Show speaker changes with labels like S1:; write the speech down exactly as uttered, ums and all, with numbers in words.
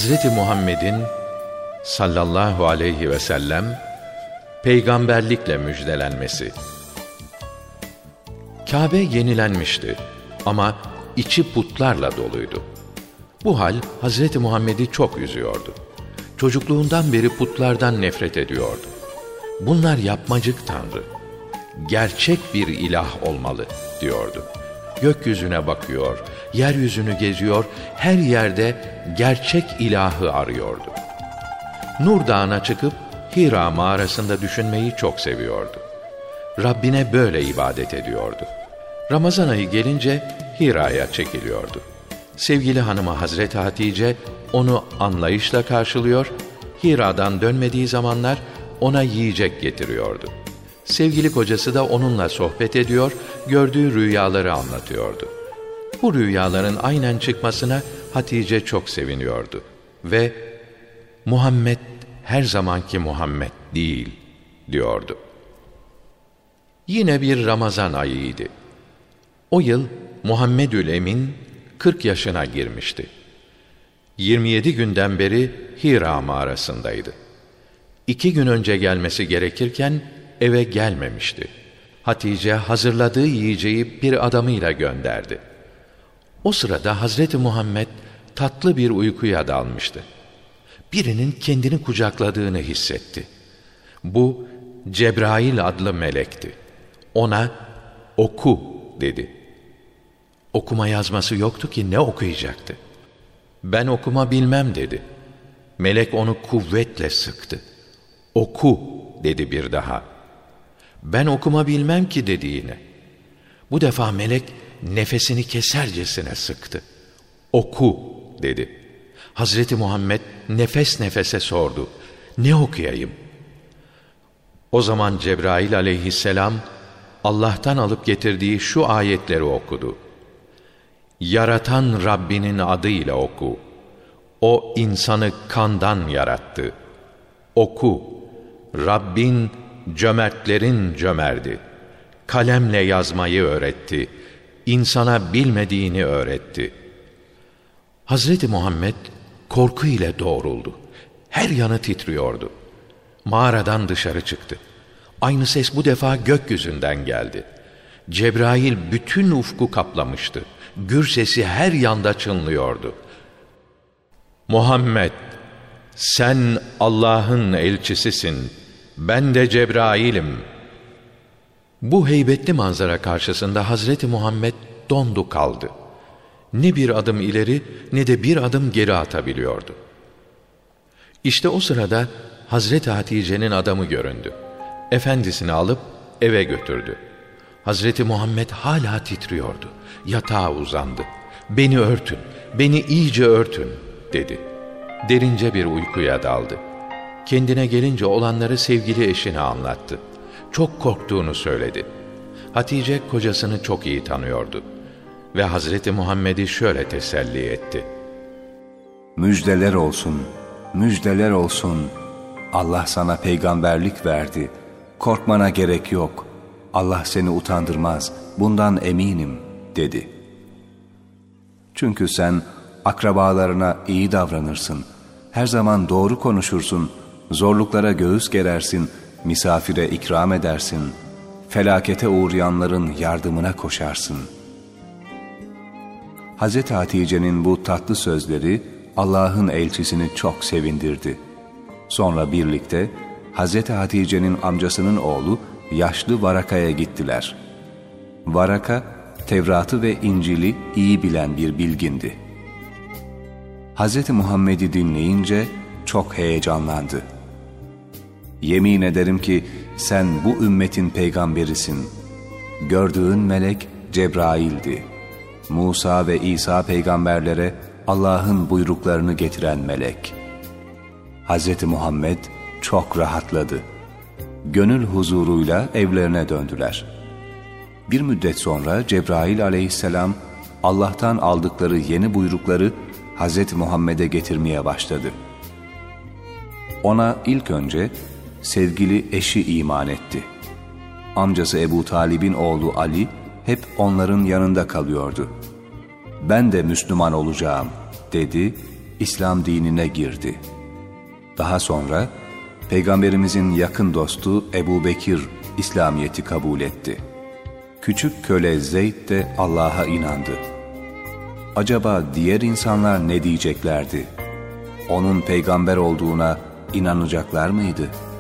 S1: Hazreti Muhammed'in sallallahu aleyhi ve sellem peygamberlikle müjdelenmesi. Kâbe yenilenmişti ama içi putlarla doluydu. Bu hal Hazreti Muhammed'i çok üzüyordu. Çocukluğundan beri putlardan nefret ediyordu. Bunlar yapmacık tanrı, gerçek bir ilah olmalı diyordu. Gökyüzüne bakıyor, yeryüzünü geziyor, her yerde gerçek ilahı arıyordu. Nur Dağı'na çıkıp Hira mağarasında düşünmeyi çok seviyordu. Rabbine böyle ibadet ediyordu. Ramazan ayı gelince Hira'ya çekiliyordu. Sevgili hanımı Hazreti Hatice onu anlayışla karşılıyor, Hira'dan dönmediği zamanlar ona yiyecek getiriyordu. Sevgili kocası da onunla sohbet ediyor, gördüğü rüyaları anlatıyordu. Bu rüyaların aynen çıkmasına Hatice çok seviniyordu ve Muhammed her zamanki Muhammed değil diyordu. Yine bir Ramazan ayıydı. O yıl Muhammedül Emin kırk yaşına girmişti. yirmi yedi günden beri Hira mağarasındaydı. İki gün önce gelmesi gerekirken eve gelmemişti. Hatice hazırladığı yiyeceği bir adamıyla gönderdi. O sırada Hazreti Muhammed tatlı bir uykuya dalmıştı. Birinin kendini kucakladığını hissetti. Bu Cebrail adlı melekti. Ona oku dedi. Okuma yazması yoktu ki ne okuyacaktı? Ben okuma bilmem dedi. Melek onu kuvvetle sıktı. Oku dedi bir daha. Ben okuma bilmem ki dedi yine. Bu defa melek nefesini kesercesine sıktı. Oku dedi. Hazreti Muhammed nefes nefese sordu. Ne okuyayım? O zaman Cebrail aleyhisselam Allah'tan alıp getirdiği şu ayetleri okudu. Yaratan Rabbinin adıyla oku. O insanı kandan yarattı. Oku. Rabbin cömertlerin cömerdi. Kalemle yazmayı öğretti. İnsana bilmediğini öğretti. Hazreti Muhammed korku ile doğruldu. Her yanı titriyordu. Mağaradan dışarı çıktı. Aynı ses bu defa gökyüzünden geldi. Cebrail bütün ufku kaplamıştı. Gür sesi her yanda çınlıyordu. Muhammed, sen Allah'ın elçisisin. Ben de Cebrail'im. Bu heybetli manzara karşısında Hazreti Muhammed dondu kaldı. Ne bir adım ileri ne de bir adım geri atabiliyordu. İşte o sırada Hazreti Hatice'nin adamı göründü. Efendisini alıp eve götürdü. Hazreti Muhammed hala titriyordu. Yatağa uzandı. Beni örtün, beni iyice örtün dedi. Derince bir uykuya daldı. Kendine gelince olanları sevgili eşine anlattı. Çok korktuğunu söyledi. Hatice kocasını çok iyi tanıyordu. Ve Hazreti Muhammed'i şöyle teselli etti.
S2: Müjdeler olsun, müjdeler olsun. Allah sana peygamberlik verdi. Korkmana gerek yok. Allah seni utandırmaz. Bundan eminim dedi. Çünkü sen akrabalarına iyi davranırsın. Her zaman doğru konuşursun. Zorluklara göğüs gerersin. Misafire ikram edersin. Felakete uğrayanların yardımına koşarsın. Hazreti Hatice'nin bu tatlı sözleri Allah'ın elçisini çok sevindirdi. Sonra birlikte Hazreti Hatice'nin amcasının oğlu yaşlı Varaka'ya gittiler. Varaka, Tevrat'ı ve İncil'i iyi bilen bir bilgindi. Hazreti Muhammed'i dinleyince çok heyecanlandı. Yemin ederim ki sen bu ümmetin peygamberisin. Gördüğün melek Cebrail'di. Musa ve İsa peygamberlere Allah'ın buyruklarını getiren melek. Hazreti Muhammed çok rahatladı. Gönül huzuruyla evlerine döndüler. Bir müddet sonra Cebrail aleyhisselam Allah'tan aldıkları yeni buyrukları Hazreti Muhammed'e getirmeye başladı. Ona ilk önce sevgili eşi iman etti. Amcası Ebu Talib'in oğlu Ali hep onların yanında kalıyordu. Ben de Müslüman olacağım dedi İslam dinine girdi. Daha sonra Peygamberimizin yakın dostu Ebu Bekir İslamiyet'i kabul etti. Küçük köle Zeyd de Allah'a inandı. Acaba diğer insanlar ne diyeceklerdi? Onun peygamber olduğuna inanacaklar mıydı?